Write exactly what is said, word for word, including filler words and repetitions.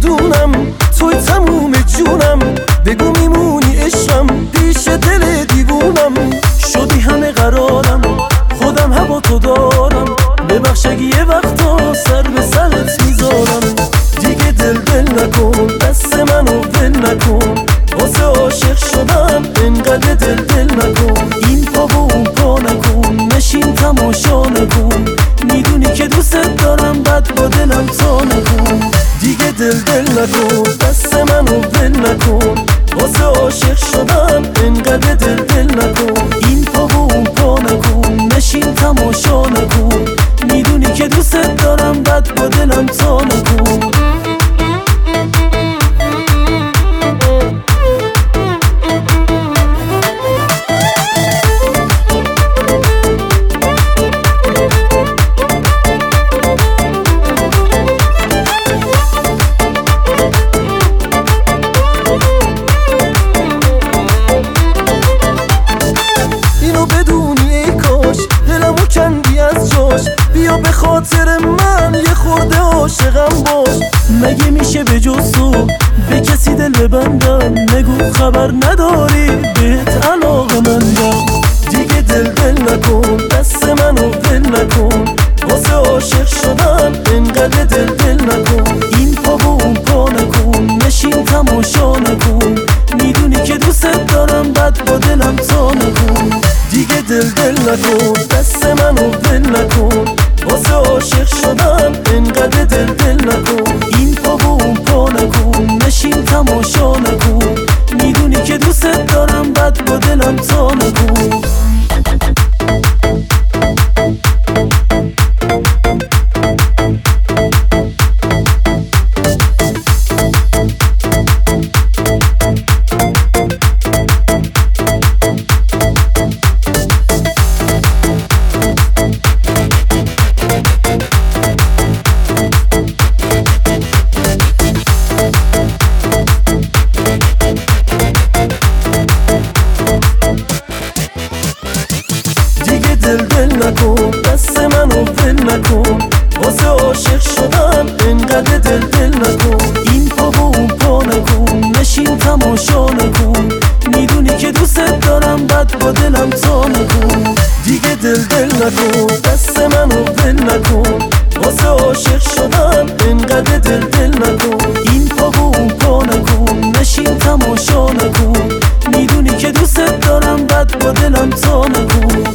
میدونم توی تموم جونم، بگو میمونی عشقم پیش دل دیوونم. شدی همه قرارم خودم هوا تو دارم، ببخش اگه یه وقتا سر به سرت میذارم. دیگه دل دل نکن دست منو ول نکن، واسه عاشق شدم انقدر دل دل نکن. این پا و اون پا نکن، نشین تماشا نکن، میدونی که دوست دارم بد با دلم تا نکن. دیگه دل دل نکن دست منو ول نکن، واسه عاشق شدم انقدر دل دل نکن. این پا و اون پا نکن، نشین تماشا نکن، میدونی که دوست دارم بد با دلم تا نکن. بیا به خاطر من یه خورده عاشقم باش، مگه میشه به جز تو به کسی دل ببندم؟ نگو خبر نداری بهت علاقه مندم. دیگه دل دل نکن دست منو ول نکن، واسه عاشق شدم انقدر دل دل نکن. این پا و اون پا نکن، نشین تماشا نکن، میدونی که دوست دارم بد با دلم تا نکن. دیگه دل دل نکن دست منو ول نکن، واسه عاشق شدم انقدر دل دل نکن. این پا و اون پا نکن، نشین تماشا نکن، میدونی که دوست دارم بد با دلم تا نکن. دل دل نکن دست منو ول نکن، واسه عاشق شدم انقدر دل دل نکن. این پا و اون پا نکن، نشین تماشا نکن، میدونی که دوست دارم بد با دلم تا نکن. دیگه دل دل نکن دست منو ول نکن، واسه عاشق شدم انقدر دل دل نکن. این پا و اون پا نکن، نشین تماشا نکن، میدونی که دوست دارم بد با دلم تا نکن.